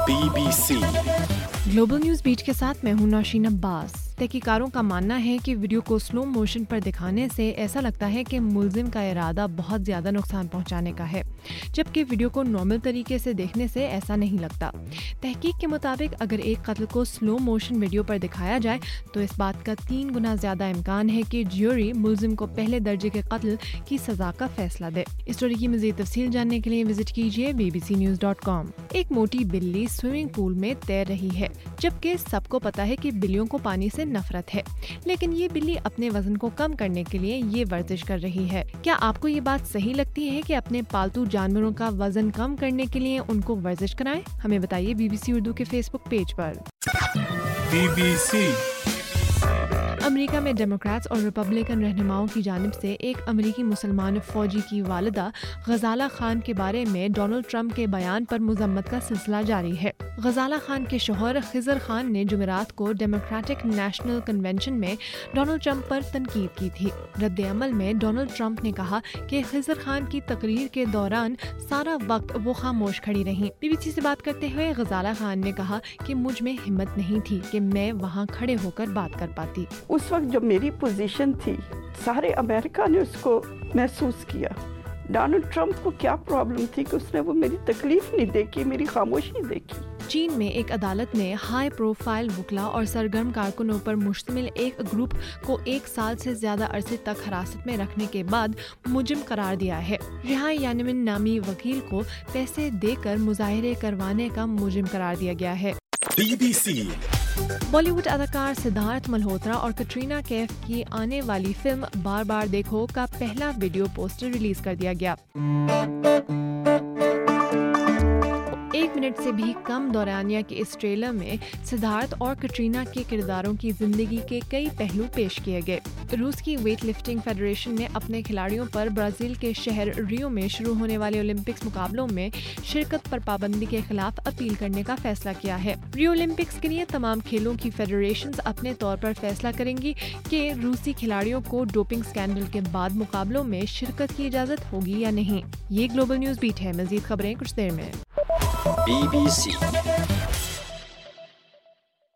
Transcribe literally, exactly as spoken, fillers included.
Be B C Global News Beat के साथ मैं हूं नौशीन अब्बास। तहकीकारों का मानना है कि वीडियो को स्लो मोशन पर दिखाने से ऐसा लगता है कि मुलजिम का इरादा बहुत ज्यादा नुकसान पहुंचाने का है, जबकि वीडियो को नॉर्मल तरीके से देखने से ऐसा नहीं लगता। तहकीक के मुताबिक अगर एक कत्ल को स्लो मोशन वीडियो पर दिखाया जाए तो इस बात का तीन गुना ज्यादा इम्कान है कि ज्यूरी मुलजिम को पहले दर्जे के कत्ल की सजा का फैसला दे। इस स्टोरी की मजीद तफसील जानने के लिए विजिट कीजिए B B C news dot com. एक मोटी बिल्ली स्विमिंग पूल में तैर रही है, जबकि सबको पता है कि बिल्लियों को पानी से नफरत है, लेकिन ये बिल्ली अपने वजन को कम करने के लिए ये वर्जिश कर रही है। क्या आपको ये बात सही लगती है कि अपने पालतू जानवरों का वजन कम करने के लिए उनको वर्जिश कराएं? हमें बताइए बी बी सी उर्दू के फेसबुक पेज पर। बी बी सी अमेरिका में डेमोक्रेट्स और रिपब्लिकन रहनुमाओं की जानिब से एक अमेरिकी मुसलमान फौजी की वालिदा गजाला खान के बारे में डोनाल्ड ट्रंप के बयान पर मुजम्मत का सिलसिला जारी है। गजाला खान के शौहर खिजर खान ने जुमेरात को डेमोक्रेटिक नेशनल कन्वेंशन में डोनाल्ड ट्रंप पर तनकीद की थी। रद्द अमल में डोनाल्ड ट्रंप ने कहा कि खिजर खान की तकरीर के दौरान सारा वक्त वो खामोश खड़ी रहीं। बी बी सी से बात करते हुए गजाला खान ने कहा कि मुझ में हिम्मत नहीं थी कि मैं वहाँ खड़े होकर बात कर पाती। उस वक्त जो मेरी पोजीशन थी, सारे अमेरिका ने उसको महसूस किया। डोनाल्ड ट्रंप को क्या प्रॉब्लम थी कि उसने वो मेरी तकलीफ नहीं देखी, मेरी खामोशी देखी। चीन में एक अदालत ने हाई प्रोफाइल वकला और सरगर्म कारकुनों पर मुश्तमिल एक ग्रुप को एक साल से ज्यादा अरसे तक हिरासत में रखने के बाद मुजरिम करार दिया है। रिहा यानमिन नामी वकील को पैसे देकर मुजाहिरे करवाने का मुजरिम करार दिया गया है। बी बी सी बॉलीवुड अदाकार सिद्धार्थ मल्होत्रा और कटरीना कैफ की आने वाली फिल्म बार बार देखो का पहला वीडियो पोस्टर रिलीज कर दिया गया। एक मिनट से भी कम दौरानिया के इस ट्रेलर में सिद्धार्थ और कटरीना के किरदारों की जिंदगी के कई पहलू पेश किए गए। रूस की वेट लिफ्टिंग फेडरेशन ने अपने खिलाड़ियों पर ब्राजील के शहर रियो में शुरू होने वाले ओलंपिक्स मुकाबलों में शिरकत पर पाबंदी के खिलाफ अपील करने का फैसला किया है। रियो ओलंपिक्स के लिए तमाम खेलों की फेडरेशंस अपने तौर पर फैसला करेंगी कि रूसी खिलाड़ियों को डोपिंग स्कैंडल के बाद मुकाबलों में शिरकत की इजाजत होगी या नहीं। ये ग्लोबल न्यूज बीट है। मजीद खबरें कुछ देर में। बी बी सी